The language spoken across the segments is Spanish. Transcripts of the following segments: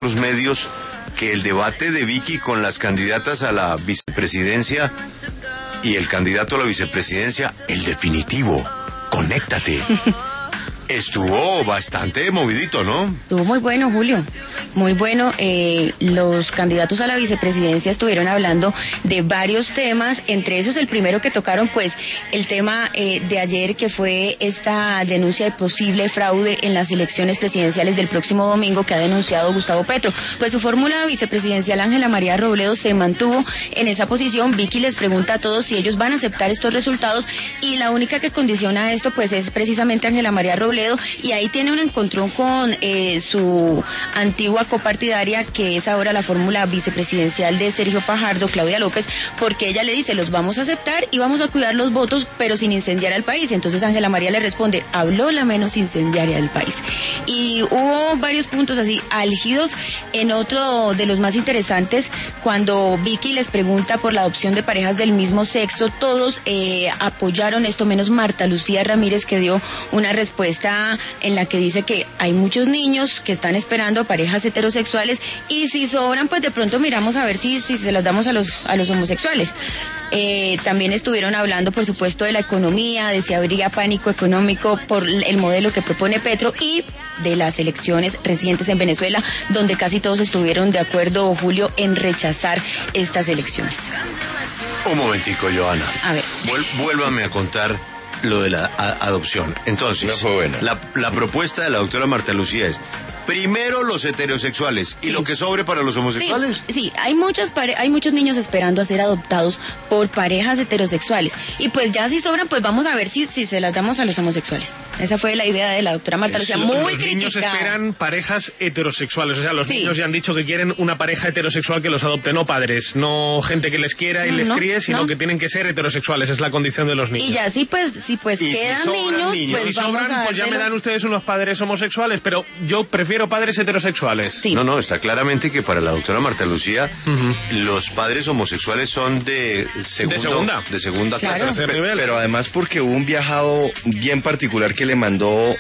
los medios que el debate de Vicky con las candidatas a la vicepresidencia y el candidato a la vicepresidencia, el definitivo, conéctate, estuvo bastante movidito, ¿no? Estuvo muy bueno, Julio, muy bueno. Los candidatos a la vicepresidencia estuvieron hablando de varios temas, entre esos el primero que tocaron, pues, el tema de ayer, que fue esta denuncia de posible fraude en las elecciones presidenciales del próximo domingo que ha denunciado Gustavo Petro. Pues su fórmula vicepresidencial, Ángela María Robledo, se mantuvo en esa posición. Vicky les pregunta a todos si ellos van a aceptar estos resultados, y la única que condiciona esto, pues, es precisamente Ángela María Robledo, y ahí tiene un encontrón con su antigua copartidaria, que es ahora la fórmula vicepresidencial de Sergio Fajardo, Claudia López, porque ella le dice, los vamos a aceptar y vamos a cuidar los votos, pero sin incendiar al país. Entonces Ángela María le responde, habló la menos incendiaria del país. Y hubo varios puntos así álgidos. En otro de los más interesantes, cuando Vicky les pregunta por la adopción de parejas del mismo sexo, todos apoyaron esto, menos Marta Lucía Ramírez, que dio una respuesta en la que dice que hay muchos niños que están esperando a parejas heterosexuales, y si sobran, pues de pronto miramos a ver si se las damos a los homosexuales. También estuvieron hablando, por supuesto, de la economía, de si habría pánico económico por el modelo que propone Petro, y de las elecciones recientes en Venezuela, donde casi todos estuvieron de acuerdo, Julio, en rechazar estas elecciones. Un momentico, Johanna. A ver. Vuélvame a contar lo de la adopción. Entonces, no fue buena. La propuesta de la doctora Marta Lucía es, primero los heterosexuales, y lo que sobre para los homosexuales. Sí, hay muchos niños esperando a ser adoptados por parejas heterosexuales, y pues ya si sobran, pues vamos a ver si se las damos a los homosexuales. Esa fue la idea de la doctora Marta Lucía, muy los criticada. Niños esperan parejas heterosexuales, o sea, los niños ya han dicho que quieren una pareja heterosexual que los adopte, no padres, no gente que les quiera y les críe, sino que tienen que ser heterosexuales, es la condición de los niños. Y ya si quedan niños, pues si sobran, pues ya me dan ustedes unos padres homosexuales, pero yo prefiero padres heterosexuales. Sí. No, está claramente que para la doctora Marta Lucía, los padres homosexuales son de segunda claro. clase. Pero además porque hubo un viajado bien particular que le mandó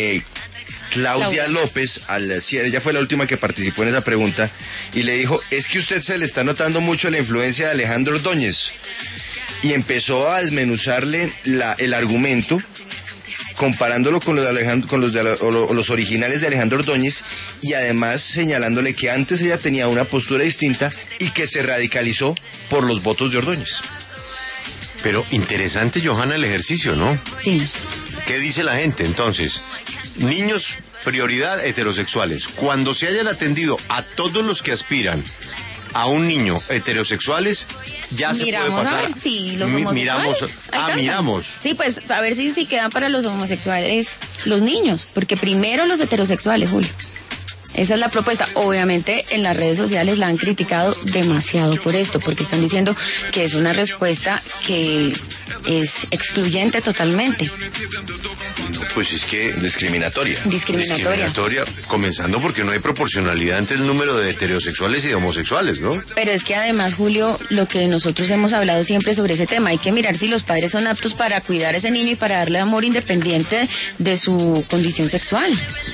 Claudia López, ella fue la última que participó en esa pregunta, y le dijo, es que usted se le está notando mucho la influencia de Alejandro Ordóñez. Y empezó a desmenuzarle el argumento, comparándolo con los originales de Alejandro Ordóñez, y además señalándole que antes ella tenía una postura distinta y que se radicalizó por los votos de Ordóñez. Pero interesante, Johanna, el ejercicio, ¿no? Sí. ¿Qué dice la gente? Entonces, niños, prioridad, heterosexuales. Cuando se hayan atendido a todos los que aspiran a un niño heterosexuales, ya se puede pasar. A ver si los homosexuales. Miramos. Sí, pues a ver si quedan para los homosexuales los niños, porque primero los heterosexuales, Julio. Esa es la propuesta. Obviamente en las redes sociales la han criticado demasiado por esto, porque están diciendo que es una respuesta que es excluyente totalmente. Pues es que discriminatoria, comenzando porque no hay proporcionalidad entre el número de heterosexuales y de homosexuales, ¿no? Pero es que además, Julio, lo que nosotros hemos hablado siempre sobre ese tema, hay que mirar si los padres son aptos para cuidar a ese niño y para darle amor independiente de su condición sexual.